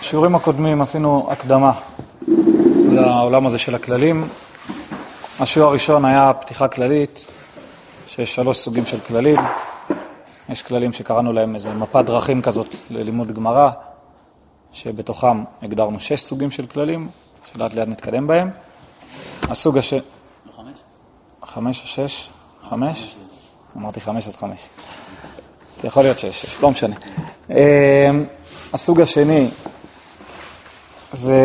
בשיעורים הקודמים עשינו הקדמה לעולם הזה של הכללים. השיעור הראשון היה פתיחה כללית, שיש 3 סוגים של כללים. יש כללים שקראנו להם איזה מפת דרכים כזאת ללימוד גמרא, שבתוכם הגדרנו 6 סוגים של כללים, שלאט ליד נתקדם בהם. הסוג 5 או 6? 5? אמרתי 5 אז 5. זה יכול להיות 6, לא משנה. הסוג השני זה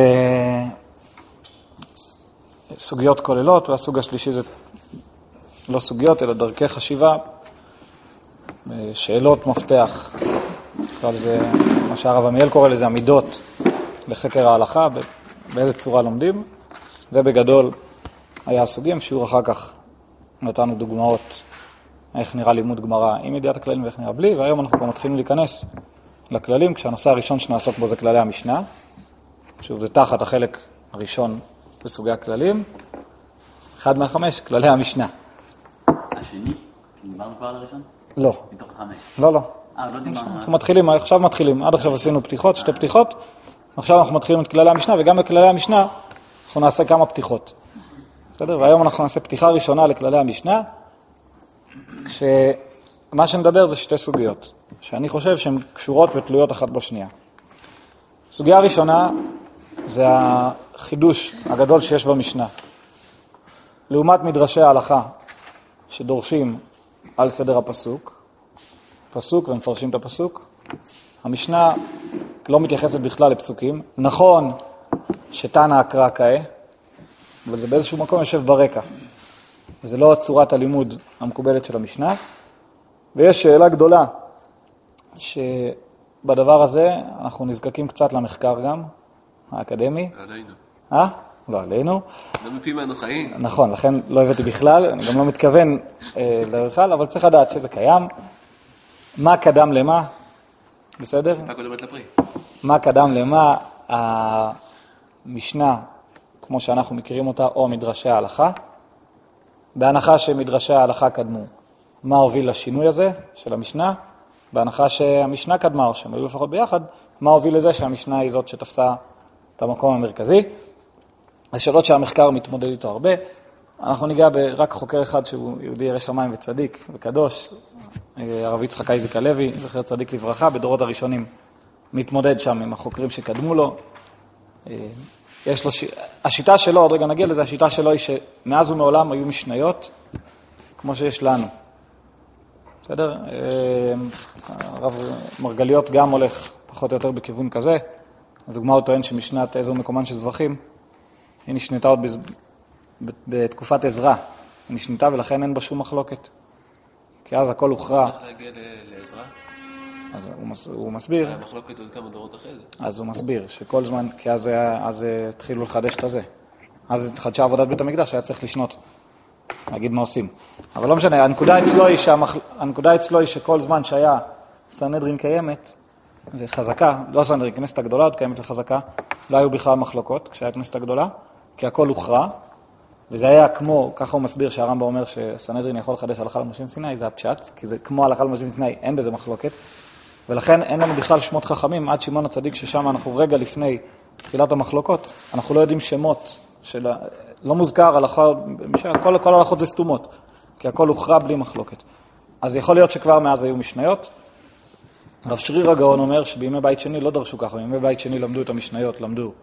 סוגיות כוללות, והסוג השלישי זה לא סוגיות, אלא דרכי חשיבה, שאלות מפתח. זה מה שהרב עמיאל קורא לזה עמידות לחקר ההלכה, באיזה צורה לומדים. זה בגדול היה הסוגים. שיעור אחר כך נתנו דוגמאות איך נראה לימוד גמרא עם ידיעת הכללים ואיך נראה בלי, והיום אנחנו כבר מתחילים להיכנס לכללים, כשהנושא הראשון שנעסוק בו זה כללי המשנה. שוב, זה תחת החלק הראשון בסוגי הכללים. 1 מה-5, כללי המשנה. השני? דיברנו כבר על הראשון? לא. מתוך 5? לא, לא. לא דיברנו. אנחנו מתחילים, עכשיו מתחילים. עד עכשיו עשינו פתיחות, 2 פתיחות. עכשיו אנחנו מתחילים את כללי המשנה, וגם בכללי המשנה אנחנו נעשה כמה פתיחות. בסדר? והיום אנחנו נעשה פתיחה ראשונה לכללי המשנה, כשמה שנדבר זה 2 סוגיות, שאני חושב שהן קשורות ותלויות אחת בשנייה. סוגיה ראשונה זה החידוש הגדול שיש במשנה. לעומת מדרשי ההלכה שדורשים על סדר הפסוק, פסוק ומפרשים את הפסוק, המשנה לא מתייחסת בכלל לפסוקים. נכון שתנא הקרא כאה, אבל זה באיזשהו מקום יושב ברקע. זה לא צורת הלימוד המקובלת של המשנה. ויש שאלה גדולה שבדבר הזה אנחנו נזקקים קצת למחקר גם, האקדמי. עלינו. לא עלינו. לא מפי מהנו חיים. נכון, לכן לא הבאתי בכלל, אני גם לא מתכוון בכלל, אבל צריך לדעת שזה קיים. מה קדם למה? בסדר? טיפה קודמת לפרי. מה קדם למה? המשנה, כמו שאנחנו מכירים אותה, או מדרשי ההלכה. בהנחה שמדרשי ההלכה קדמו, מה הוביל לשינוי הזה של המשנה? בהנחה שהמשנה קדמה, או שהם היו לפחות ביחד, מה הוביל לזה שהמשנה היא זאת שתפסה את המקום המרכזי? אז שאלות שהמחקר מתמודד איתו הרבה. אנחנו ניגע ברק חוקר אחד שהוא יהודי ירא שמיים וצדיק וקדוש, הרב יצחק אייזיק הלוי, זכר צדיק לברכה, בדורות הראשונים מתמודד שם עם החוקרים שקדמו לו. יש לו השיטה שלו, עוד רגע נגיע לזה, השיטה שלו היא שמאז ומעולם היו משניות כמו שיש לנו. בסדר? הרב מרגליות גם הולך פחות או יותר בכיוון כזה. הדוגמה הוא טוען שמשנת איזו מקומן של זבחים, היא נשנתה עוד בתקופת עזרא. היא נשנתה ולכן אין בה שום מחלוקת. כי אז הכל הוכרע. צריך להגיע לעזרא? אז הוא מסביר. היה מחלוקת עוד כמה דורות אחרי זה. אז הוא מסביר שכל זמן, כי אז התחילו לחדש את הזה. אז התחדשה עבודת בית המקדש, היה צריך לשנות. להגיד מה עושים. אבל לא משנה, הנקודה אצלו היא שכל זמן שהיה סנהדרין קיימת, וחזקה, לא סנהדרין, כנסת הגדולה עוד קיימת וחזקה, לא היו בכלל מחלוקות כשהיה כנסת הגדולה, כי הכל הוכרע, וזה היה כמו, ככה הוא מסביר שהרמב"ם אומר שסנהדרין יכול לחדש הלכה למשה מסיני, זה הפשט, כי זה כמו הלכה למשה מסיני, אין בזה מחלוקת, ולכן אין לנו בכלל שמות חכמים, עד שמעון הצדיק ששם אנחנו רגע לפני תחילת המחלוקות, אנחנו לא יודעים שמות של, לא מוזכר הלכה, כל ההלכות זה סתומות, כי הכל הוכרע בלי מחלוקת. אז יכול להיות שכבר מאז היו משניות. רב שריר הגאון אומר שבימי בית שני לא דרשו ככה, בימי בית שני למדו את המשניות,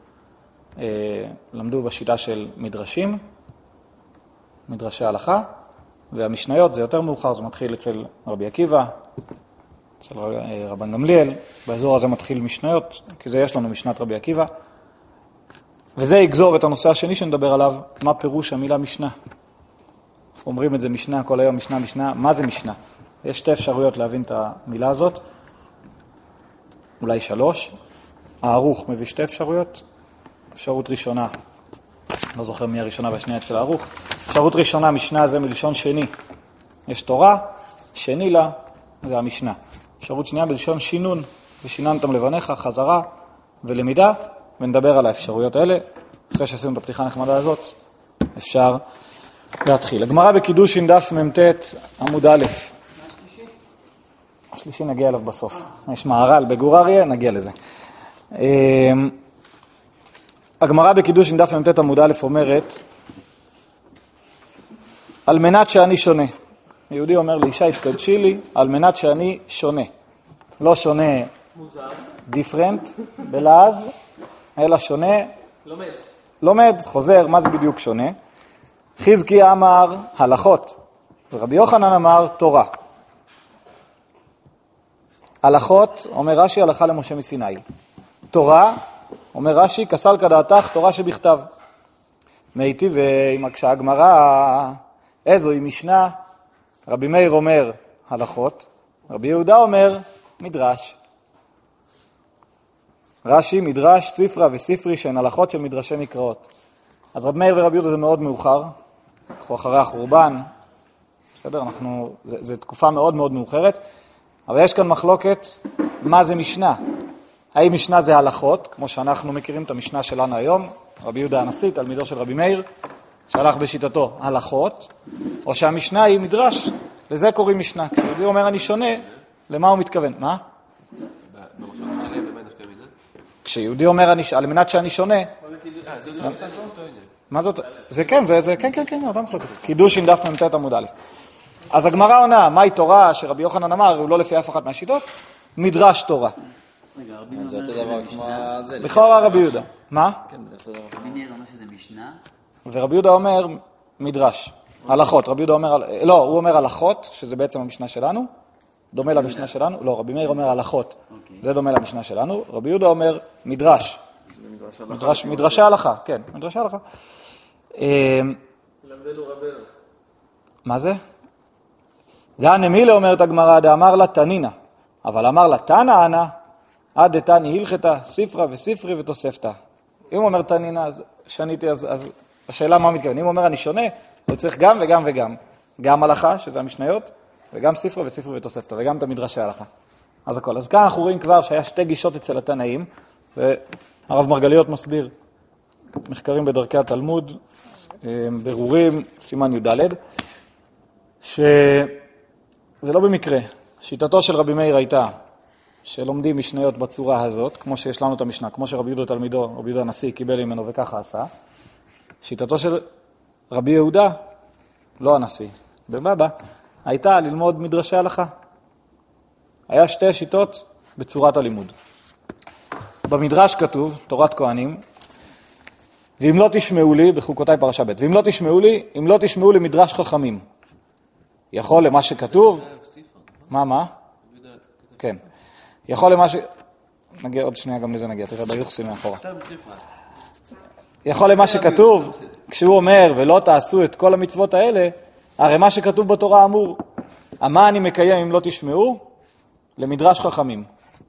למדו בשיטה של מדרשים, מדרשי ההלכה, והמשניות זה יותר מאוחר, זה מתחיל אצל רבי עקיבא, אצל רבן גמליאל, באזור הזה מתחיל משניות, כי זה יש לנו משנת רבי עקיבא, וזה יגזור את הנושא השני שנדבר עליו, מה פירוש המילה משנה. אומרים את זה משנה, כל היום משנה, משנה, מה זה משנה? יש 2 אפשרויות להבין את המילה הזאת, אולי 3. הערוך מביא 2 אפשרויות. אפשרות ראשונה, לא זוכר מי הראשונה והשנייה אצל הערוך. אפשרות ראשונה, משנה זה מלשון שני. יש תורה, שני לה, זה המשנה. אפשרות שנייה בלשון שינון, ושיננתם לבניך, חזרה ולמידה, ונדבר על האפשרויות האלה. אחרי שעשינו את הפתיחה הנחמדה הזאת, אפשר להתחיל. הגמרא בקידושין דף מ"ט עמוד א'. השלישי נגיע אליו בסוף. יש מהר"ל בגור אריה, נגיע לזה. הגמרא בקידושין דף מ"ט עמוד א' אומרת, על מנת שאני שונה. יהודי אומר לאישה, התקדשי לי, על מנת שאני שונה. לא שונה דיפרנט בלעז, אלא שונה לומד, חוזר, מה זה בדיוק שונה? חזקי אמר הלכות, ורבי יוחנן אמר תורה. הלכות, אומר רש"י, הלכה למשה מסיני. תורה, אומר רש"י, כסל כדעתך, תורה שבכתב. מאיתי ועם הקשה הגמרא, איזו היא משנה, רבי מאיר אומר הלכות, רבי יהודה אומר מדרש. רש"י, מדרש, ספרה וספרי שהן הלכות של מדרשי מקראות. אז רבי מאיר ורבי יהודה זה מאוד מאוחר, אנחנו אחרי החורבן, בסדר? זה תקופה מאוד מאוד מאוחרת, אבל יש כאן מחלוקת מה זה משנה. האם משנה זה הלכות, כמו שאנחנו מכירים את המשנה שלנו היום, רבי יהודה הנשיא, תלמידו של רבי מאיר, שהלך בשיטתו הלכות, או שהמשנה היא מדרש, לזה קוראים משנה. כשיהודי אומר אני שונה, למה הוא מתכוון? מה? במחלוקת שלהם, במה נפקא מינה? כשיהודי אומר על מנת שאני שונה, זה לא אותו עניין. מה זאת? זה כן, כן, אותה מחלוקת. קידושין דף מ"ט עמוד א'. אז הגמרא עונה, מהי תורה שרבי יוחנן אמר, הוא לא לפי אף אחת מהשיטות? מדרש תורה. רגע, רבי זה מאיר אותו דבר כמו זה. לכאורה רבי יהודה. מה? כן, זה אותו דבר. רבי מאיר אומר שזה משנה, ורבי יהודה אומר מדרש. הלכות. רבי יהודה אומר, לא, הוא אומר הלכות, שזה בעצם המשנה שלנו. דומה למשנה שלנו. לא, רבי מאיר אומר הלכות. זה דומה למשנה שלנו. רבי יהודה אומר מדרש. מדרשי הלכה, כן, מדרשי הלכה. מה זה? גאנה מילה אומרת הגמרא, דאמר לה תנינה, אבל אמר לה תנא אנא, עד דתני הלכתה, ספרה וספרי ותוספתא. אם הוא אומר תנינה, אז שניתי, אז השאלה מה מתכוון. אם הוא אומר אני שונה, הוא צריך גם וגם וגם. גם הלכה, שזה המשניות, וגם ספרה וספרי ותוספתא, וגם את המדרשי הלכה. אז הכל. אז כאן אנחנו רואים כבר שהיה שתי גישות אצל התנאים, והרב מרגליות מסביר מחקרים בדרכי התלמוד, ברורים, סימן י"ד, שזה לא במקרה. שיטתו של רבי מאיר הייתה שלומדים משניות בצורה הזאת, כמו שיש לנו את המשנה, כמו שרבי יהודה תלמידו, רבי יהודה הנשיא קיבל ממנו וככה עשה. שיטתו של רבי יהודה, לא הנשיא, בבבא, הייתה ללמוד מדרשי הלכה. היה שתי שיטות בצורת הלימוד. במדרש כתוב, תורת כהנים, ואם לא תשמעו לי, בחוקותיי פרשה ב', ואם לא תשמעו לי, אם לא תשמעו לי מדרש חכמים. יכול למה שכתוב, מה? כן. יכול למה נגיע עוד שנייה, גם לזה נגיע, תראה ביוחסין מאחורה. יכול למה שכתוב, כשהוא אומר, ולא תעשו את כל המצוות האלה, הרי מה שכתוב בתורה אמור, מה אני מקיים אם לא תשמעו? למדרש חכמים.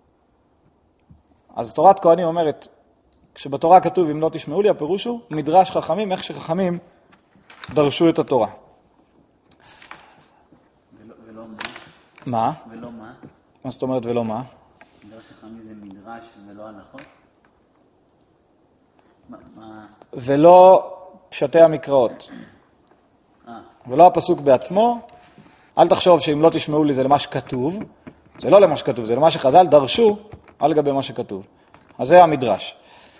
אז תורת כהנים אומרת, כשבתורה כתוב אם לא תשמעו לי, הפירוש הוא מדרש חכמים, איך שחכמים דרשו את התורה. ולא מה? מה? ולא מה? מה זאת אומרת ולא מה? מדרש חכמים זה מדרש ולא הלכות? מה? ולא פשטי המקראות. ולא הפסוק בעצמו. אל תחשוב שאם לא תשמעו לי זה למה שכתוב. זה לא למה שכתוב, זה למה שחז"ל דרשו על גבי מה שכתוב. אז זה המדרש.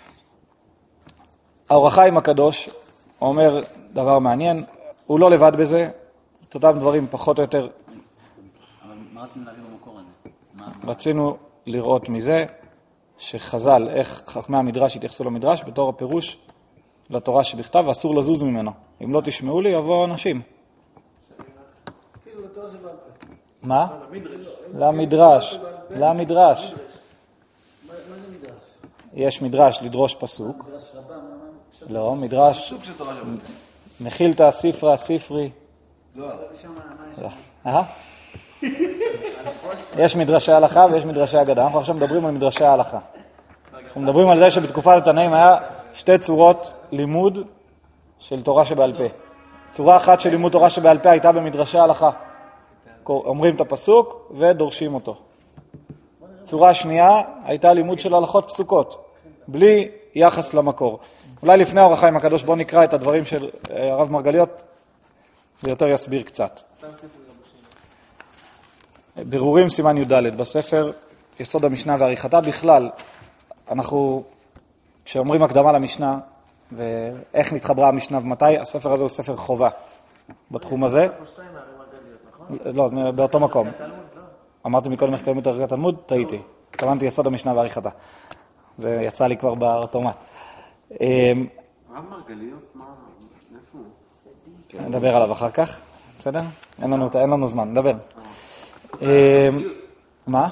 האור החיים הקדוש אומר דבר מעניין, הוא לא לבד בזה, את אותם דברים פחות או יותר. אבל מה רצינו להביא במקור הזה? רצינו לראות מזה שחז"ל, איך חכמי המדרש התייחסו למדרש בתור הפירוש לתורה שבכתב, ואסור לזוז ממנו. אם לא תשמעו לי, יבואו אנשים. מה? למדרש. למדרש. יש מדרש לדרוש פסוק. לא, מדרש. מחילתא, ספרא, ספרי. יש מדרשי הלכה ויש מדרשי אגדה. אנחנו עכשיו מדברים על מדרשי ההלכה. אנחנו מדברים על זה שבתקופת התנאים היה שתי צורות לימוד של תורה שבעל פה. צורה אחת של לימוד תורה שבעל פה הייתה במדרשי ההלכה. אומרים את הפסוק ודורשים אותו. צורה שנייה הייתה לימוד של הלכות פסוקות, בלי יחס למקור. אולי לפני האור החיים הקדוש בוא נקרא את הדברים של הרב מרגליות, ויותר יסביר קצת. ברורים סימן י"ד בספר יסוד המשנה ועריכתה. בכלל, אנחנו, כשאומרים הקדמה למשנה, ואיך נתחברה המשנה ומתי, הספר הזה הוא ספר חובה בתחום הזה. לא, זה באותו מקום. אמרתי מקודם איך קוראים את ערכת התלמוד, טעיתי. התכוונתי יסוד המשנה ועריכתה. זה יצא לי כבר באוטומט. רב מרגליות, מה? איפה הוא? נדבר עליו אחר כך, בסדר? אין לנו זמן, נדבר. מה?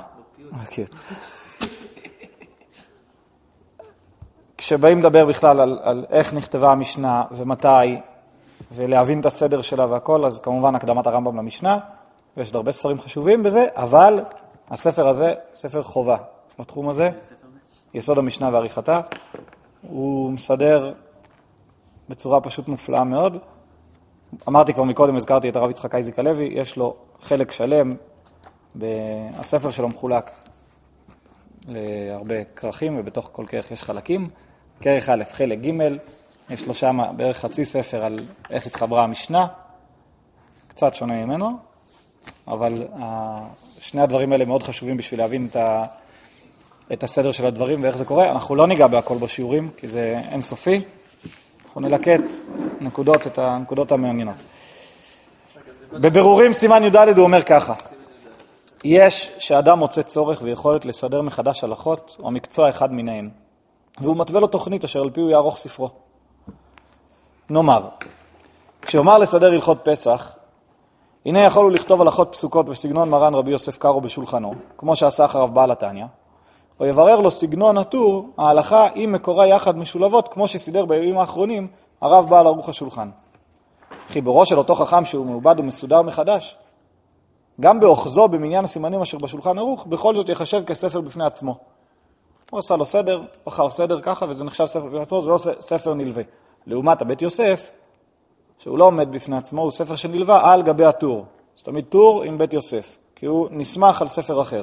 כשבאים לדבר בכלל על איך נכתבה המשנה ומתי, ולהבין את הסדר שלה והכל, אז כמובן הקדמת הרמב"ם למשנה, ויש הרבה ספרים חשובים בזה, אבל הספר הזה, ספר חובה בתחום הזה, יסוד המשנה ועריכתה, הוא מסדר בצורה פשוט מופלאה מאוד. אמרתי כבר מקודם, הזכרתי את הרב יצחק אייזיק הלוי, יש לו חלק שלם, הספר שלו מחולק להרבה כרכים, ובתוך כל כרך יש חלקים. כרך א', חלק ג', יש לו שם בערך חצי ספר על איך התחברה המשנה, קצת שונה ממנו, אבל שני הדברים האלה מאוד חשובים בשביל להבין את הסדר של הדברים ואיך זה קורה. אנחנו לא ניגע בהכל בשיעורים, כי זה אינסופי. אנחנו נלקט את הנקודות המעניינות. בבירורים סימן י"ד הוא אומר ככה, יש שאדם מוצא צורך ויכולת לסדר מחדש הלכות או מקצוע אחד מיניהן, והוא מתווה לו תוכנית אשר על פי הוא יערוך ספרו. נאמר, כשאומר לסדר הלכות פסח, הנה יכולו לכתוב הלכות פסוקות בסגנון מרן רבי יוסף קארו בשולחנו, כמו שעשה אחריו בעל התניא, או יברר לו סגנון הטור, ההלכה עם מקורה יחד משולבות, כמו שסידר בימים האחרונים הרב בעל ערוך השולחן. חיבורו של אותו חכם שהוא מעובד ומסודר מחדש, גם באוחזו במניין הסימנים אשר בשולחן ערוך, בכל זאת יחשב כספר בפני עצמו. הוא עשה לו סדר, בחר סדר ככה, וזה נחשב ספר בפני עצמו, זה לא ספר נלווה. לעומת הבית יוסף, שהוא לא עומד בפני עצמו, הוא ספר שנלווה על גבי הטור. זאת אומרת, טור עם בית יוסף, כי הוא נסמך על ספר אחר.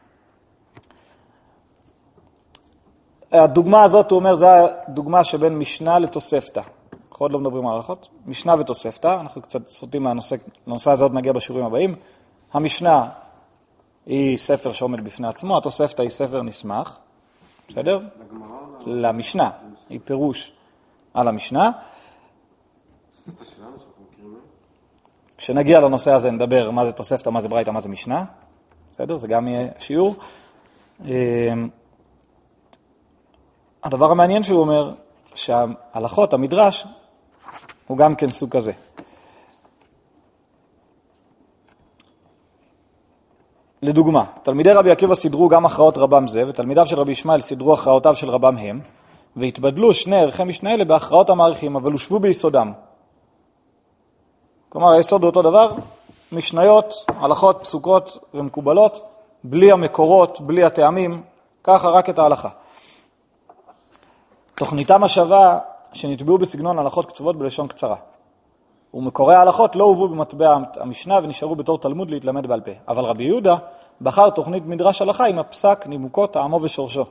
הדוגמה הזאת, הוא אומר, זה הדוגמה שבין משנה לתוספתא. אנחנו עוד לא מדברים על הלכות. משנה ותוספתא, אנחנו קצת סוטים לנושא הזה עוד נגיע בשיעורים הבאים. המשנה היא ספר שעומד בפני עצמו, התוספתא היא ספר נסמך, בסדר? למשנה, היא פירוש על המשנה. כשנגיע לנושא הזה נדבר מה זה תוספתא, מה זה ברייתא, מה זה משנה. בסדר? זה גם יהיה שיעור. הדבר המעניין שהוא אומר, שההלכות, המדרש, הוא גם כן סוג כזה. לדוגמה, תלמידי רבי עקיבא סידרו גם הכרעות רבם זה, ותלמידיו של רבי ישמעאל סידרו הכרעותיו של רבם הם, והתבדלו שני ערכי משנה אלה בהכרעות המעריכים, אבל הושבו ביסודם. כלומר, היסוד הוא אותו דבר, משניות, הלכות, פסוקות ומקובלות, בלי המקורות, בלי הטעמים, ככה רק את ההלכה. תוכניתם השווה שנתבעו בסגנון הלכות קצובות בלשון קצרה. ומקורי ההלכות לא הובאו במטבע המשנה ונשארו בתור תלמוד להתלמד בעל פה. אבל רבי יהודה בחר תוכנית מדרש הלכה עם הפסק, נימוקו, טעמו ושורשו.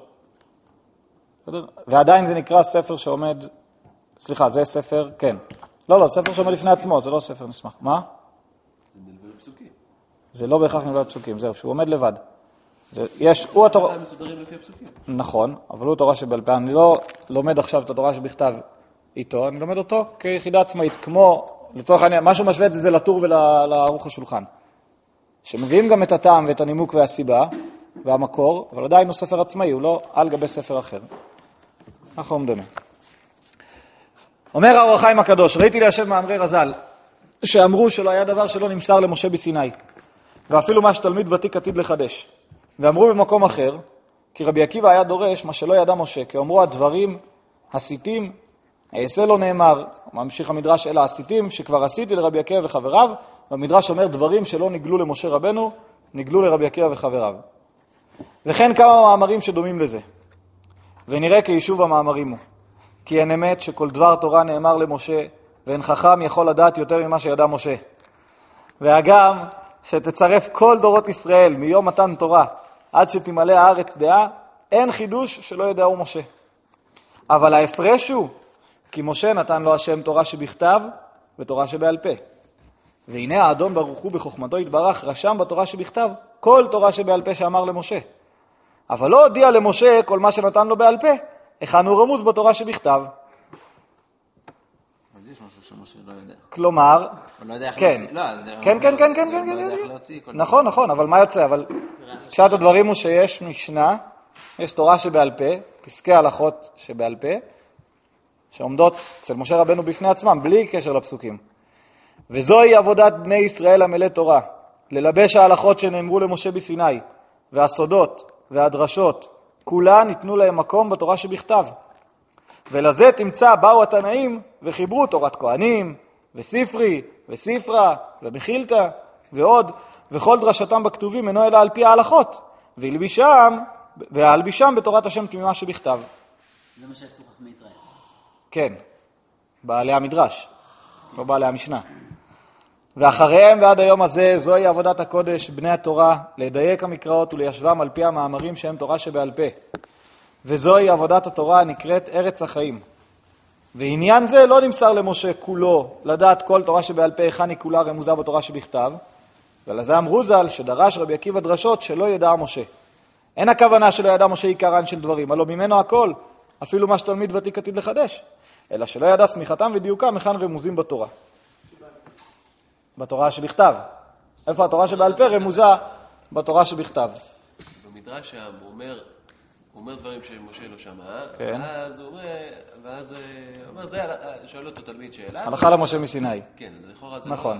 ועדיין זה נקרא ספר שעומד, סליחה, זה ספר, כן. לא, ספר שעומד לפני עצמו, זה לא ספר נסמך. מה? זה נלווה לפסוקים. זה לא בהכרח נלווה לפסוקים, זהו, שהוא עומד לבד. הוא התורה... מסודרים לפי הפסוקים. נכון, אבל הוא תורה שבעל פה. אני לא לומד עכשיו את התורה שבכתב איתו, אני לומד אותו כיחידה עצמאית, כמו, לצורך העניין, משהו משווה את זה לטור ולערוך השולחן. שמביאים גם את הטעם ואת הנימוק והסיבה והמקור, אבל עדיין הוא ספר עצמאי, הוא לא על גבי ספר אחר. ככה הוא מדמה. אומר האור החיים הקדוש, ראיתי ליישב מאמרי רז"ל, שאמרו שלא היה דבר שלא נמסר למשה בסיני, ואפילו מה שתלמיד ותיק עתיד לחדש. ואמרו במקום אחר, כי רבי עקיבא היה דורש מה שלא ידע משה, כי אמרו הדברים הסיתים, היעשה לא נאמר, ממשיך המדרש אלה הסיתים, שכבר עשיתי לרבי עקיבא וחבריו, והמדרש אומר דברים שלא נגלו למשה רבנו, נגלו לרבי עקיבא וחבריו. וכן כמה מאמרים שדומים לזה. ונראה כיישוב המאמרים הוא. כי אין אמת שכל דבר תורה נאמר למשה, ואין חכם יכול לדעת יותר ממה שידע משה. והגם שתצרף כל דורות ישראל מיום מתן תורה, עד שתמלא הארץ דעה, אין חידוש שלא ידעו משה. אבל ההפרש הוא, כי משה נתן לו השם תורה שבכתב ותורה שבעל פה. והנה האדון ברוך הוא בחוכמתו יתברך רשם בתורה שבכתב כל תורה שבעל פה שאמר למשה. אבל לא הודיע למשה כל מה שנתן לו בעל פה, היכן הוא רמוז בתורה שבכתב. אז יש משהו שמשה לא יודע. כלומר, הוא לא יודע איך כן. להוציא. כן, כן, כן, כן, כן, לא יודע איך כן. להוציא. נכון, נכון, אבל מה יוצא? אבל פשט הדברים הוא שיש משנה, יש תורה שבעל פה, פסקי הלכות שבעל פה, שעומדות אצל משה רבנו בפני עצמם, בלי קשר לפסוקים. וזוהי עבודת בני ישראל המלא תורה, ללבש ההלכות שנאמרו למשה בסיני, והסודות והדרשות, כולן ניתנו להם מקום בתורה שבכתב. ולזה תמצא באו התנאים וחיברו תורת כהנים, וספרי, וספרה, ומחילתא, ועוד, וכל דרשתם בכתובים אינו אלא על פי ההלכות, והלבישם בתורת השם תמימה שבכתב. זה מה שעשו חכמי ישראל. כן, בעלי המדרש, לא בעלי המשנה. ואחריהם ועד היום הזה, זוהי עבודת הקודש, בני התורה, לדייק המקראות וליישבם על פי המאמרים שהם תורה שבעל פה. וזוהי עבודת התורה הנקראת ארץ החיים. ועניין זה לא נמסר למשה כולו, לדעת כל תורה שבעל פה היכן היא כולה רמוזה בתורה שבכתב, ולזה אמרו ז"ל שדרש רבי עקיבא דרשות שלא ידע משה. אין הכוונה שלא ידע משה עיקרן של דברים, הלא ממנו הכל, אפילו מה שתלמיד ותיק עתיד לחדש, אלא שלא ידע סמיכתם ודיוקם היכן רמוזים בתורה. בתורה שבכתב. איפה התורה שבעל פה רמוזה בתורה שבכתב? במדרש שם הוא אומר דברים שמשה לא שמע, כן. ואז הוא אומר, שואל אותו תלמיד שאלה. הלכה למשה מסיני. כן, אז לכאורה זה נכון.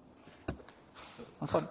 נכון.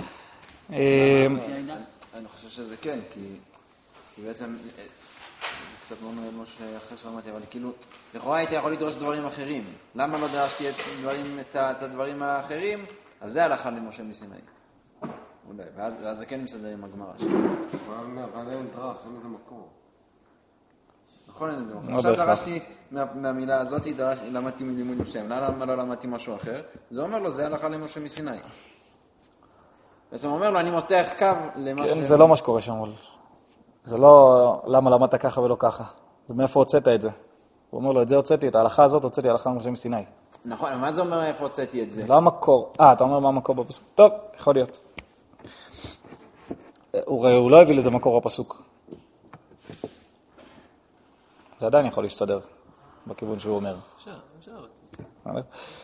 אני חושב שזה כן, כי בעצם, קצת מאוד מאוד משה אחרי שאמרתי, אבל כאילו, לכאורה הייתי יכול לדרוש דברים אחרים. למה לא דרשתי את הדברים האחרים? אז זה הלכה למשה מסיני. אולי, ואז זה כן מסדר עם הגמרא שלי. אבל אין דרש, אין איזה מקור. נכון, אין איזה מקור. עכשיו דרשתי מהמילה הזאת, למדתי מלימוד מסוים. למה לא למדתי משהו אחר? זה אומר לו, זה הלכה למשה מסיני. בעצם אומר לו, אני מותח קו למה כן, זה לא מה שקורה שם. זה לא למה למדת ככה ולא ככה. זה מאיפה הוצאת את זה. הוא אומר לו, את זה הוצאתי, את ההלכה הזאת הוצאתי, ההלכה למשה מסיני. נכון, מה זה אומר איפה הוצאתי את זה? זה לא המקור. אתה אומר מה המקור בפסוק. טוב, יכול להיות. הוא לא הביא לזה מקור בפסוק. זה עדיין יכול להסתדר בכיוון שהוא אומר. אפשר. רגע,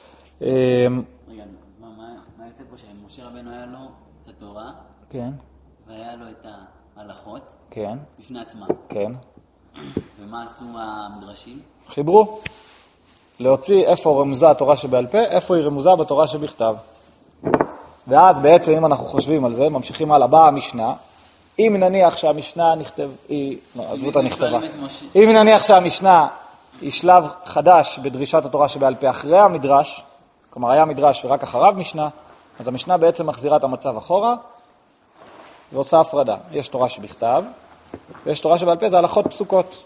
מה יוצא פה שמשה רבנו היה לו את התורה, כן, והיה לו את ההלכות, כן, בפני עצמם. כן. ומה עשו המדרשים? חיברו. להוציא איפה רמוזה התורה שבעל פה, איפה היא רמוזה בתורה שבכתב. ואז בעצם אם אנחנו חושבים על זה, ממשיכים הלאה, באה המשנה. אם נניח שהמשנה עזבו את הנכתבה. אם נניח שהמשנה היא שלב חדש בדרישת התורה שבעל פה אחרי המדרש, כלומר היה מדרש ורק אחריו משנה, אז המשנה בעצם מחזירה את המצב אחורה, ועושה הפרדה. יש תורה שבכתב, ויש תורה שבעל פה, זה הלכות פסוקות.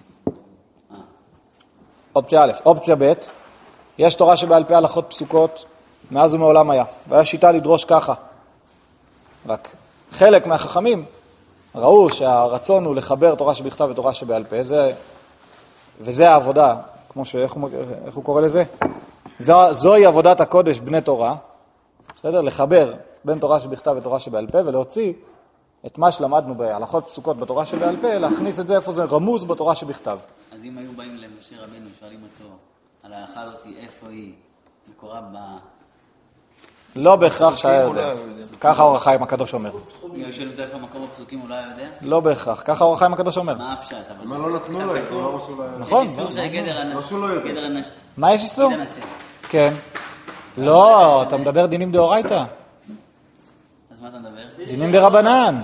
אופציה א', אופציה ב', יש תורה שבעל פה הלכות פסוקות, מאז ומעולם היה, והיה שיטה לדרוש ככה. רק חלק מהחכמים ראו שהרצון הוא לחבר תורה שבכתב ותורה שבעל פה, וזה העבודה, כמו איך הוא קורא לזה? זוהי עבודת הקודש בני תורה, בסדר? לחבר בין תורה שבכתב ותורה שבעל פה, ולהוציא את מה שלמדנו בהלכות פסוקות בתורה שבעל פה, להכניס את זה איפה זה רמוז בתורה שבכתב. אז אם היו באים למשה רבנו, שואלים אותו על ההלכה הזאת, איפה היא מקורה לא בהכרח שהיה יודע. ככה אור החיים הקדוש אומר. אם היו שואלים אותו איפה מקור בפסוקים, הוא לא היה יודע? לא בהכרח, ככה אור החיים הקדוש אומר. מה הפשט? מה לא נתנו לו איתו, לא משהו לא היה. נכון. יש איסור של גדר הנש... מה יש איסור? גדר נשם. כן. לא, אתה מדבר דינים דאורייתא. אז מה אתה מדבר? דינים דרבנן.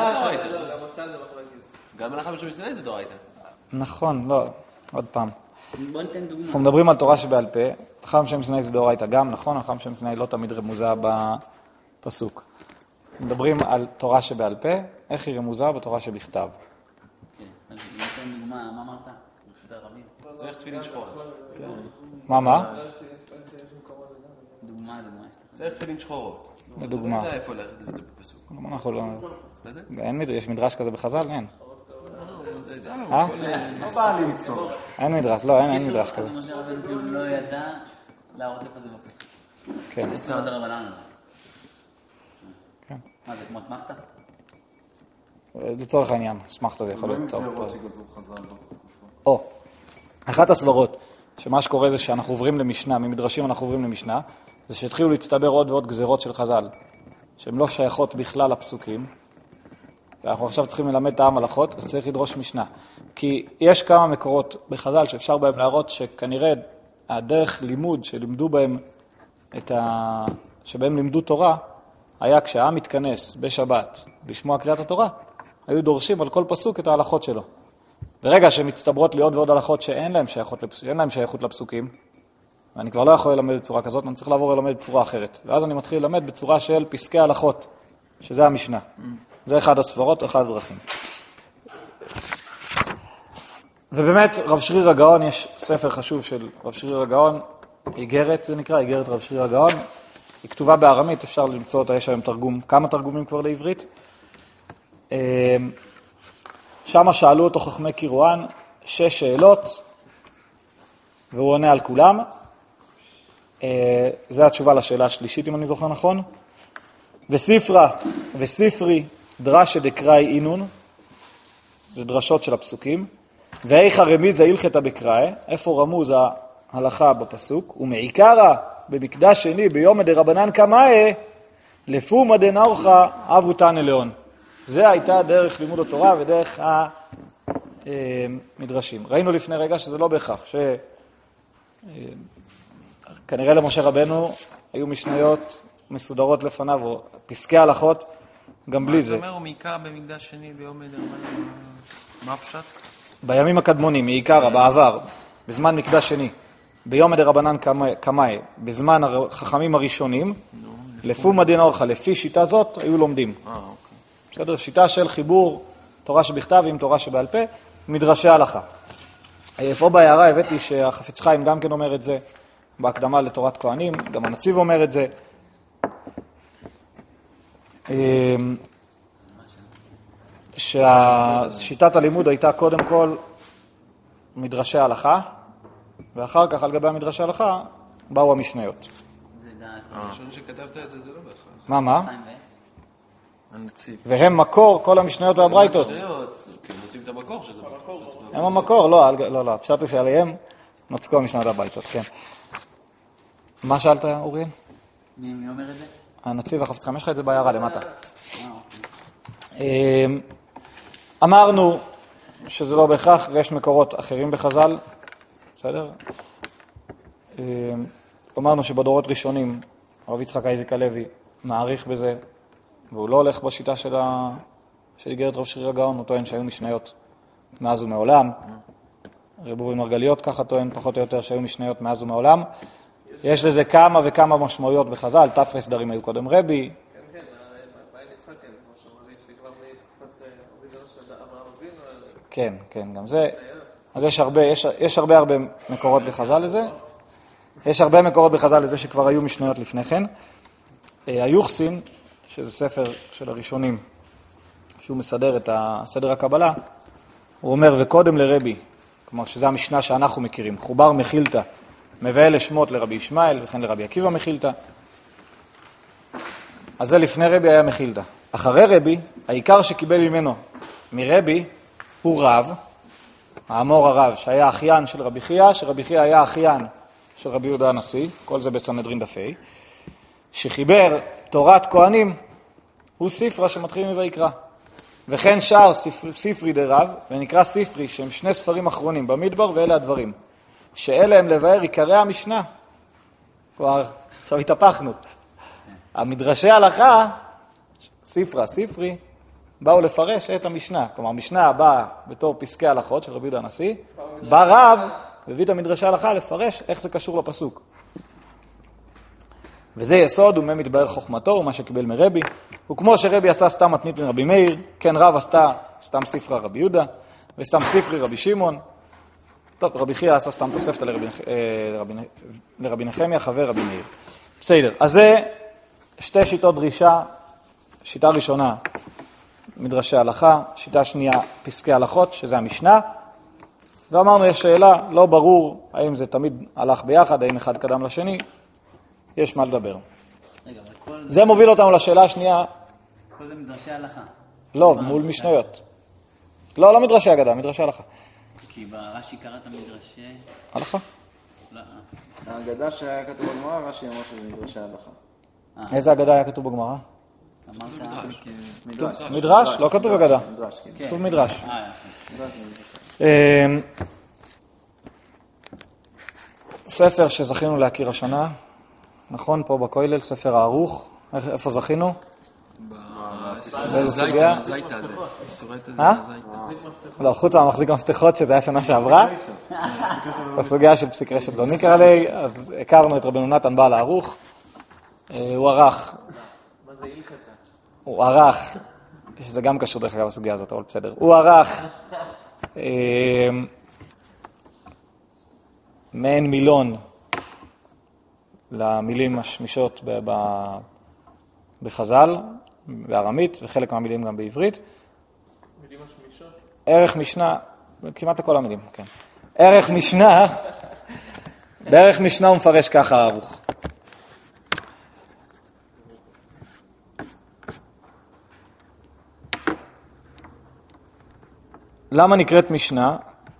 גם הלכה למשה מסיני זה דאורייתא. נכון, לא. עוד פעם. בוא ניתן דוגמה. אנחנו מדברים על תורה שבעל פה. הלכה למשה מסיני זה דאורייתא גם, נכון? הלכה למשה מסיני לא תמיד רמוזה בפסוק. מדברים על תורה שבעל פה, איך היא רמוזה בתורה שבכתב. כן, אז ניתן דוגמה, מה אמרת? ברשות הרבים. צריך תפילין שחור. מה? דוגמה. צריך תפילין שחורות. לדוגמה. לא יודע איפה להכניס את זה בפסוק. אנחנו לא... בסדר? יש מדרש כזה בחז"ל? אין. לא בא למצוא. אין מדרש, לא, אין מדרש כזה. אז משה רבנו כאילו לא ידע להראות איפה זה בפסוק. כן. זה צורת הרבנן. כן. מה זה, כמו אסמכתא? לצורך העניין, אסמכתא זה יכול לא עם להיות טוב. גזירות שגזרו חז"ל באותה תקופה. או, אחת הסברות, שמה שקורה זה שאנחנו עוברים למשנה, ממדרשים אנחנו עוברים למשנה, זה שהתחילו להצטבר עוד ועוד גזירות של חז"ל, שהן לא שייכות בכלל לפסוקים, ואנחנו עכשיו צריכים ללמד את העם הלכות, אז צריך לדרוש משנה. כי יש כמה מקורות בחז"ל שאפשר בהם להראות שכנראה הדרך לימוד שלימדו בהם שבהם לימדו תורה, היה כשהעם מתכנס בשבת לשמוע קריאת התורה, היו דורשים על כל פסוק את ההלכות שלו. ברגע שמצטברות לי עוד ועוד הלכות שאין להם שייכות לפסוקים, ואני כבר לא יכול ללמד בצורה כזאת, אני צריך לעבור ללמד בצורה אחרת. ואז אני מתחיל ללמד בצורה של פסקי הלכות, שזה המשנה. זה אחד הסברות, אחד הדרכים. ובאמת, רב שריר הגאון, יש ספר חשוב של רב שריר הגאון, איגרת, זה נקרא, איגרת רב שריר הגאון. היא כתובה בארמית, אפשר למצוא אותה, יש היום תרגום, כמה תרגומים כבר לעברית. שם שאלו אותו חכמי קירואן 6 שאלות, והוא עונה על כולם. זה התשובה לשאלה השלישית, אם אני זוכר נכון. וספרי דרשה דקראי אינון, זה דרשות של הפסוקים. ואיך הרמיזה הלכתה בקראי, איפה רמוז ההלכה בפסוק, ומעיקרה במקדש שני ביום דרבנן קמאי, לפומא דנאורחא אבו תנא לאון. זה הייתה דרך לימוד התורה ודרך המדרשים. ראינו לפני רגע שזה לא בהכרח, כנראה למשה רבנו היו משניות מסודרות לפניו, או פסקי הלכות, גם בלי זה. זאת אומרת, הוא מעיקר במקדש שני ביום דרבנן, מה הפשט? בימים הקדמונים, מעיקרה, בעבר, בזמן מקדש שני, ביום דרבנן קמאי, בזמן החכמים הראשונים, לפומא דנאורחא, לפי שיטה זאת, היו לומדים. בסדר? שיטה של חיבור תורה שבכתב עם תורה שבעל פה, מדרשי הלכה. פה בהערה הבאתי שהחפץ חיים גם כן אומר את זה, בהקדמה לתורת כהנים, גם הנציב אומר את זה. ששיטת הלימוד הייתה קודם כל מדרשי הלכה, ואחר כך על גבי המדרשי הלכה באו המשניות. זה דעת. הראשון שכתבת את זה, זה לא בהכרח. מה? חיים הנציב. והם מקור כל המשניות והברייתות. כן, מוצאים את המקור שזה מקור. הם המקור, לא, פשט הוא שעליהם נוצקו המשניות והברייתות, כן. מה שאלת, אוריאל? מי אומר את זה? הנציב החפץ חיים, יש לך את זה בהערה למטה. אמרנו שזה לא בהכרח, ויש מקורות אחרים בחז"ל, בסדר? אמרנו שבדורות ראשונים, הרב יצחק אייזיק הלוי מעריך בזה, והוא לא הולך בשיטה של איגרת רב שריר הגאון, הוא טוען שהיו משניות מאז ומעולם. רב אורי מרגליות ככה טוען פחות או יותר שהיו משניות מאז ומעולם. יש לזה כמה וכמה משמעויות בחז"ל, תפרי סדרים היו קודם רבי. כן, גם זה. אז יש הרבה מקורות בחז"ל לזה. יש הרבה מקורות בחז"ל לזה שכבר היו משניות לפני כן. היוחסין, שזה ספר של הראשונים, שהוא מסדר את סדר הקבלה, הוא אומר, וקודם לרבי, כלומר שזה המשנה שאנחנו מכירים, חובר מחילתא, מביא לשמות לרבי ישמעאל, וכן לרבי עקיבא מחילתא. אז זה לפני רבי היה מחילתא. אחרי רבי, העיקר שקיבל ממנו מרבי, הוא רב, האמור הרב, שהיה אחיין של רבי חייא, שרבי חייא היה אחיין של רבי יהודה הנשיא, כל זה בסנהדרין דף ה', שחיבר תורת כהנים, הוא ספרה שמתחיל מויקרא. וכן שאר ספרי דרב, ונקרא ספרי, שהם 2 ספרים אחרונים במדבר, ואלה הדברים. שאלה הם לבאר עיקרי המשנה. כבר, עכשיו התהפכנו. המדרשי הלכה, ספרי, באו לפרש את המשנה. כלומר, המשנה באה בתור פסקי הלכות של רבי יהודה הנשיא, בא רב, והביא את המדרשי הלכה לפרש איך זה קשור לפסוק. וזה יסוד ומה מתבאר חוכמתו ומה שקיבל מרבי. וכמו שרבי עשה סתם מתנית מרבי מאיר, כן רב עשתה סתם ספרה רבי יהודה, וסתם ספרי רבי שמעון. טוב, רבי חייא עשה סתם תוספתא לרבי נחמיה, חבר רבי מאיר. בסדר, אז זה 2 שיטות דרישה. שיטה ראשונה, מדרשי הלכה, שיטה שנייה, פסקי הלכות, שזה המשנה. ואמרנו, יש שאלה, לא ברור האם זה תמיד הלך ביחד, האם אחד קדם לשני, יש מה לדבר. רגע, אבל זה מוביל אותנו לשאלה השנייה. כל זה מדרשי הלכה. לא, מול משניות. לא, לא מדרשי אגדה, מדרשי הלכה. כי ברש"י קראת מדרשי... הלכה? לא. האגדה שהיה כתוב בגמרא, רש"י אמר שזה מדרשי ההלכה. איזה אגדה היה כתוב בגמרא? אמרת... מדרש. מדרש? לא כתוב אגדה. מדרש, כן. כתוב מדרש. יפה. ספר שזכינו להכיר השנה, נכון, פה בכולל, ספר הערוך. איפה זכינו? באיזה סוגיה? הזייטה הזה. סורט אה? הזייטה. לא, חוץ מהמחזיק המפתחות שזה היה שנה שעברה. בסוגיה של פסיק רשת לא נקרא לי, אז הכרנו את רבנו נתן בעל הערוך. הוא ערך. מה זה הלכתה? הוא ערך, שזה גם קשור דרך אגב הסוגיה הזאת, אבל בסדר. הוא ערך מעין מילון למילים השמישות בחז"ל, בארמית, וחלק מהמילים גם בעברית. מילים השמישות? ערך משנה, כמעט כל המילים, כן. ערך משנה, בערך משנה הוא מפרש ככה הערוך. למה נקראת משנה?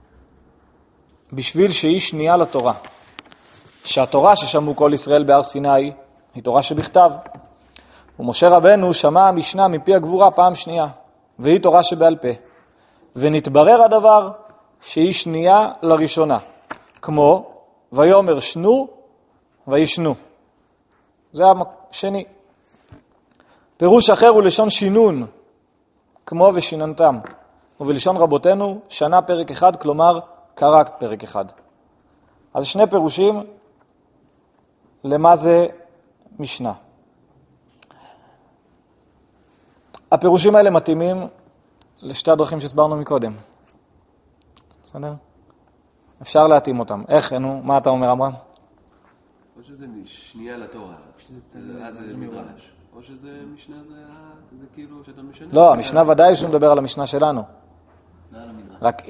בשביל שהיא שנייה לתורה. שהתורה ששמעו כל ישראל בהר סיני היא תורה שבכתב. ומשה רבנו שמע המשנה מפי הגבורה פעם שנייה, והיא תורה שבעל פה. ונתברר הדבר שהיא שנייה לראשונה. כמו, ויאמר שנו וישנו. זה השני. פירוש אחר הוא לשון שינון, כמו ושיננתם. ובלשון רבותינו, שנה פרק אחד, כלומר, קרא פרק אחד. אז שני פירושים, למה זה משנה. הפירושים האלה מתאימים לשתי הדרכים שהסברנו מקודם. בסדר? אפשר להתאים אותם. איך, מה אתה אומר, אברהם? או שזה שנייה לתורה, אז זה מדרש. או שזה משנה, זה כאילו שאתה משנה. לא, המשנה ודאי שהוא מדבר על המשנה שלנו. לא על המדרש. רק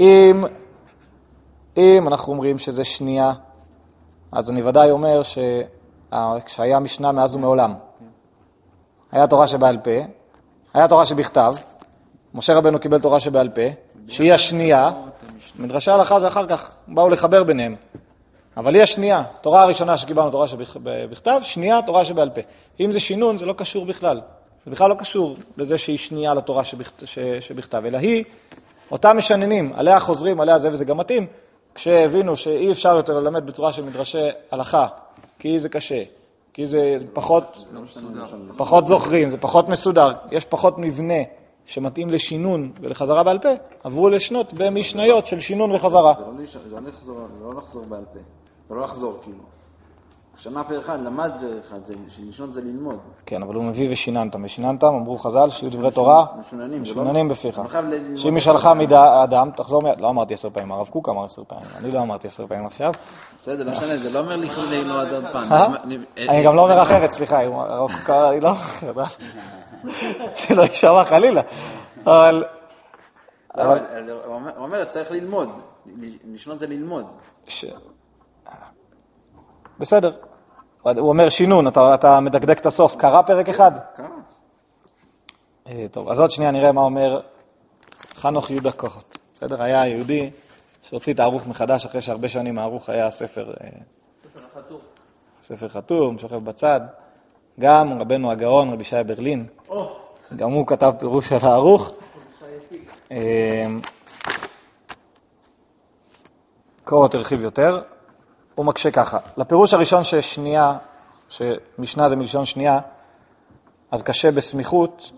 אם אנחנו אומרים שזה שנייה, אז אני ודאי אומר שהיה משנה מאז ומעולם. היה תורה שבעל פה, היה תורה שבכתב, משה רבנו קיבל תורה שבעל פה, שהיא השנייה, מדרשי ההלכה זה אחר כך, באו לחבר ביניהם. אבל היא השנייה, תורה הראשונה שקיבלנו תורה שבכתב, שנייה תורה שבעל פה. אם זה שינון, זה לא קשור בכלל. זה בכלל לא קשור לזה שהיא שנייה לתורה שבכתב, אלא היא, אותם משננים, עליה חוזרים, עליה זה וזה גם מתאים, כשהבינו שאי אפשר יותר ללמד בצורה של מדרשי הלכה, כי זה קשה, כי זה פחות זוכרים, זה פחות מסודר, יש פחות מבנה שמתאים לשינון ולחזרה בעל פה, עברו לשנות במשניות של שינון וחזרה. זה לא לחזור בעל פה, זה לא לחזור כאילו. שנה פר אחד, למד פר אחד, לשנות זה ללמוד. כן, אבל הוא מביא ושיננתם, אמרו חז"ל, שיהיו דברי תורה, משוננים בפיך. שאם יש הלכה האדם, תחזור מיד, לא אמרתי 10 פעמים, הרב קוק אמר 10 פעמים, אני לא אמרתי 10 פעמים עכשיו. בסדר, לא משנה, זה לא אומר לי ללמוד עוד פעם. אני גם לא אומר אחרת, סליחה, הרב קוק אמר לי לא אחרת, זה לא יישמע חלילה, אבל... הוא אומר, צריך ללמוד, לשנות זה ללמוד. בסדר. הוא אומר שינון, אתה מדקדק את הסוף. קרא פרק אחד? קרא. טוב, אז עוד שנייה נראה מה אומר חנוך יהודה כהות. בסדר? היה יהודי שהוציא את הערוך מחדש, אחרי שהרבה שנים הערוך היה ספר חתום. ספר חתום, שוכב בצד. גם רבנו הגאון, רבי שי ברלין, גם הוא כתב פירוש של הערוך. כהות הרחיב יותר. הוא מקשה ככה. לפירוש הראשון ששנייה, שמשנה זה מלשון שנייה, אז קשה בסמיכות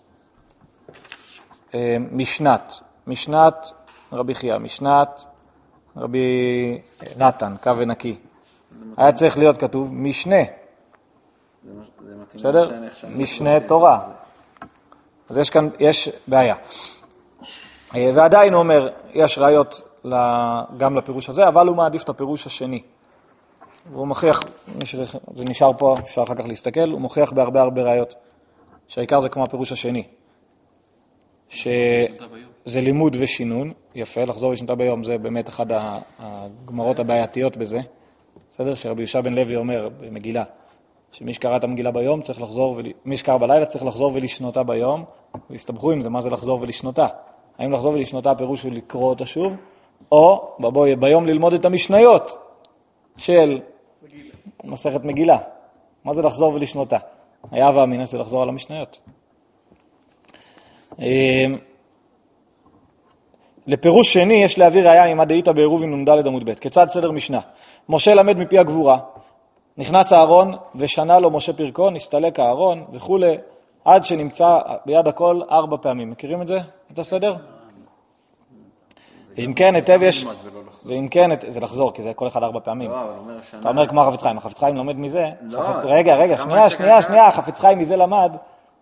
משנת. משנת רבי חייא, משנת רבי נתן, קו ונקי. היה צריך להיות כתוב משנה. בסדר? משנה תורה. אז יש בעיה. ועדיין הוא אומר, יש ראיות גם לפירוש הזה, אבל הוא מעדיף את הפירוש השני. והוא מוכיח, זה נשאר פה, אפשר אחר כך להסתכל, הוא מוכיח בהרבה ראיות, שהעיקר זה כמו הפירוש השני, שזה לימוד ושינון, יפה, לחזור לשנתה ביום, זה באמת אחד הגמרות הבעייתיות בזה, בסדר? שרבי יהושע בן לוי אומר במגילה, שמי שקרא את המגילה ביום צריך לחזור, מי שקרא בלילה צריך לחזור ולשנותה ביום, והסתבכו עם זה, מה זה לחזור ולשנותה? האם לחזור ולשנותה פירוש הוא לקרוא אותה שוב, או ביום ללמוד את המשניות של מסכת מגילה. מה זה לחזור ולשנותה? היה ואמינא זה לחזור על המשניות. לפירוש שני יש להביא ראיה עם הדאית בעירובין נ"ד עמוד ב'. כיצד סדר משנה? משה למד מפי הגבורה, נכנס הארון ושנה לו משה פרקו, נסתלק הארון וכו', עד שנמצא ביד הכל 4 פעמים. מכירים את זה? את הסדר? ואם כן, היטב יש... ואם כן, זה לחזור, כי זה כל אחד 4 פעמים. אתה אומר כמו החפץ חיים. החפץ חיים לומד מזה... רגע, שנייה. החפץ חיים מזה למד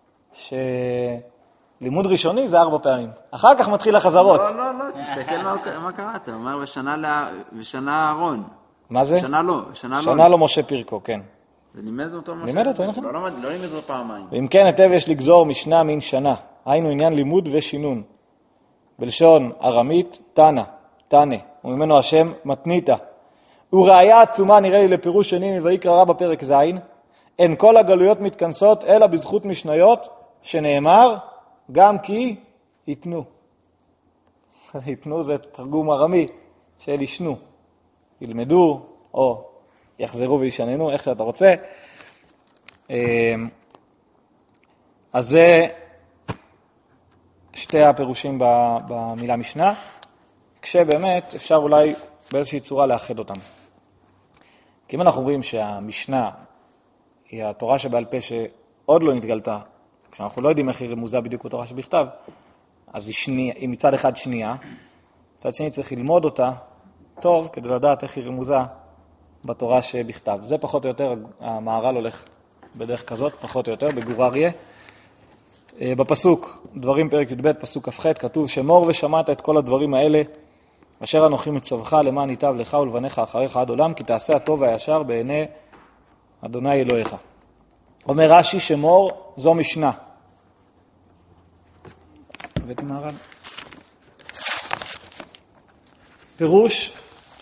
שלימוד ראשוני זה 4 פעמים. אחר כך מתחיל החזרות. לא, תסתכל מה קראת. הוא אומר ושנה הארון. מה זה? שנה לו משה פרקו, כן. ולימד אותו משה. לימד אותו, נכון. לא לימד אותו פעמיים. ואם כן, היטב יש לגזור משנה מן שנה. היינו עניין לימוד ושינון. בלשון ארמית, תנא, וממנו השם מתניתא. וראיה עצומה נראה לי לפירוש שני מויקרא רבא בפרק ז', אין כל הגלויות מתכנסות אלא בזכות משניות, שנאמר גם כי יתנו. יתנו זה תרגום ארמי של ישנו. ילמדו או יחזרו וישננו, איך שאתה רוצה. אז זה שתי הפירושים במילה משנה, כשבאמת אפשר אולי באיזושהי צורה לאחד אותם. כי אם אנחנו אומרים שהמשנה היא התורה שבעל פה שעוד לא נתגלתה, כשאנחנו לא יודעים איך היא רמוזה בדיוק בתורה שבכתב, אז היא מצד אחד שנייה, מצד שני צריך ללמוד אותה טוב כדי לדעת איך היא רמוזה בתורה שבכתב. זה פחות או יותר, המהר"ל הולך בדרך כזאת, פחות או יותר, בגור אריה. בפסוק, דברים פרק י"ב, פסוק כ"ח, כתוב שמור ושמעת את כל הדברים האלה, אשר אנוכי מצווך למען ייטב לך ולבניך אחריך עד עולם, כי תעשה הטוב והישר בעיני אדוני אלוהיך. אומר רש"י שמור זו משנה. הבאתי מהר"ל. פירוש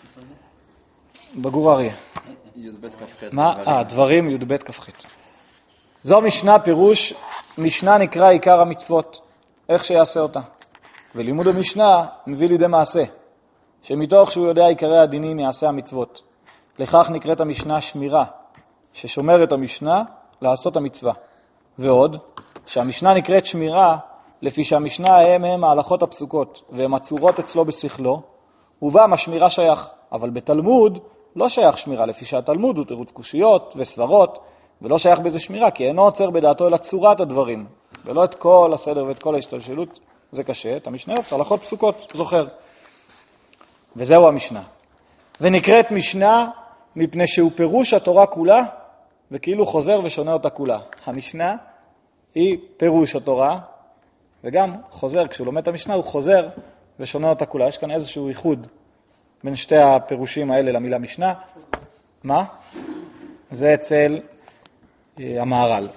בגור אריה. י"ב כ"ח. מה? דברים י"ב כ"ח. זו משנה פירוש, משנה נקרא עיקר המצוות, איך שיעשה אותה. ולימוד המשנה מביא לידי מעשה, שמתוך שהוא יודע עיקרי הדינים יעשה המצוות. לכך נקראת המשנה שמירה, ששומר את המשנה לעשות המצווה. ועוד, שהמשנה נקראת שמירה, לפי שהמשנה הם ההלכות הפסוקות, והן הצורות אצלו בשכלו, ובם השמירה שייך. אבל בתלמוד לא שייך שמירה, לפי שהתלמוד הוא תירוץ קושיות וסברות, ולא שייך בזה שמירה, כי אינו עוצר בדעתו אלא צורת הדברים, ולא את כל הסדר ואת כל ההשתלשלות, זה קשה, את המשניות, הלכות פסוקות, זוכר. וזהו המשנה. ונקראת משנה מפני שהוא פירוש התורה כולה, וכאילו חוזר ושונה אותה כולה. המשנה היא פירוש התורה, וגם חוזר, כשהוא לומד את המשנה הוא חוזר ושונה אותה כולה. יש כאן איזשהו ייחוד בין שתי הפירושים האלה למילה משנה. מה? זה אצל המהר"ל.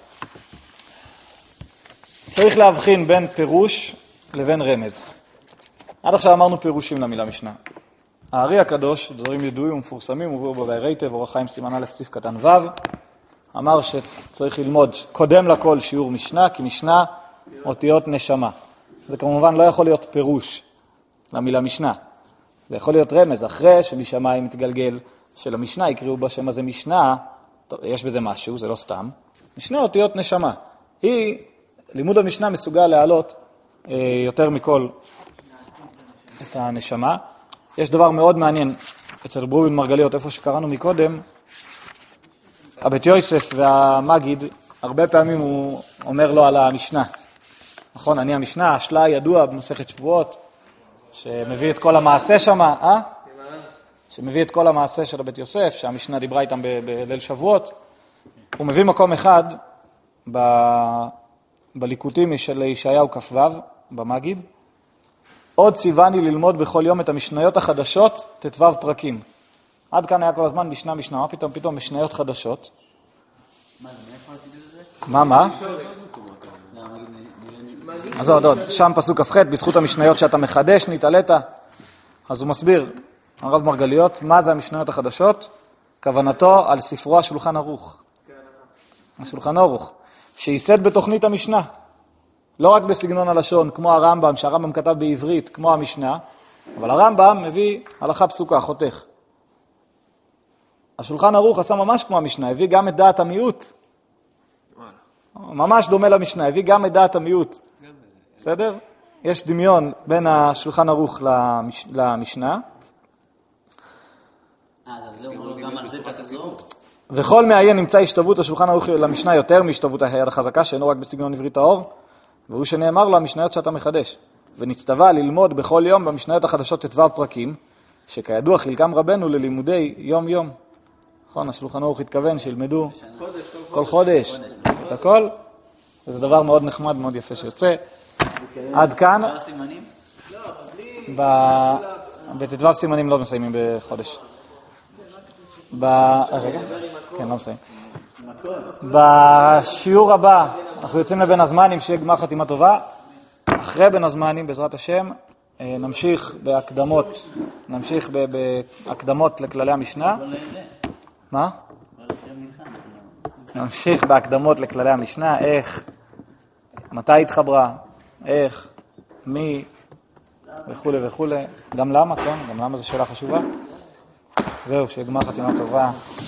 צריך להבחין בין פירוש לבין רמז. עד עכשיו אמרנו פירושים למילה משנה. הארי הקדוש, דברים ידועים ומפורסמים, ובואו בבאר היטב, אורח חיים סימן א' סעיף קטן ו', אמר שצריך ללמוד קודם לכל שיעור משנה, כי משנה אותיות נשמה. זה כמובן לא יכול להיות פירוש למילה משנה. זה יכול להיות רמז, אחרי שמשמיים מתגלגל של המשנה, יקראו בשם הזה משנה, יש בזה משהו, זה לא סתם. משנה אותיות נשמה. לימוד המשנה מסוגל להעלות יותר מכל את הנשמה. יש דבר מאוד מעניין אצל ברובין מרגליות, איפה שקראנו מקודם, הבית יוסף והמגיד, הרבה פעמים הוא אומר לו על המשנה. נכון, אני המשנה, השלה ידוע במסכת שבועות, שמביא את כל המעשה שם, שמביא את כל המעשה של הבית יוסף, שהמשנה דיברה איתם בליל שבועות. הוא מביא מקום אחד בליקוטים של ישעיהו כ"ו, במגיד, עוד ציווני ללמוד בכל יום את המשניות החדשות, ט"ו פרקים. עד כאן היה כל הזמן משנה, מה פתאום משניות חדשות? מה, מאיפה עשית את זה? מה? אז עוד, שם פסוק כ"ח, בזכות המשניות שאתה מחדש, נתעלית. אז הוא מסביר, הרב מרגליות, מה זה המשניות החדשות? כוונתו על ספרו השולחן ערוך. השולחן ערוך, שייסד בתוכנית המשנה. לא רק בסגנון הלשון, כמו הרמב"ם, שהרמב"ם כתב בעברית, כמו המשנה, אבל הרמב"ם מביא הלכה פסוקה, חותך. השולחן ערוך עשה ממש כמו המשנה, הביא גם את דעת המיעוט. ממש דומה למשנה, הביא גם את דעת המיעוט. בסדר? יש דמיון בין השולחן ערוך למשנה. אז זה אומר גם על זה תחזור. וכל מעיין נמצא השתוות השולחן ערוך למשנה יותר מהשתוות היד החזקה, שאינו רק בסגנון עברית האור, והוא שנאמר לו המשניות שאתה מחדש. ונצטווה ללמוד בכל יום במשניות החדשות ט"ו פרקים, שכידוע חלקם רבנו ללימודי יום יום. נכון, השולחן ערוך התכוון שילמדו כל חודש את הכל, וזה דבר מאוד נחמד, מאוד יפה שיוצא. עד כאן. כבר סימנים? בט"ו סימנים לא מסיימים בחודש. רגע, כן, לא מסיים. בשיעור הבא אנחנו יוצאים לבין הזמנים, שיהיה גמר חתימה טובה. אחרי בין הזמנים, בעזרת השם, נמשיך בהקדמות לכללי המשנה. מה? נמשיך בהקדמות לכללי המשנה, איך, מתי התחברה, איך, מי, וכו' וכו'. גם למה, כן? גם למה זו שאלה חשובה. זהו, שיהיה גמר חתימה טובה.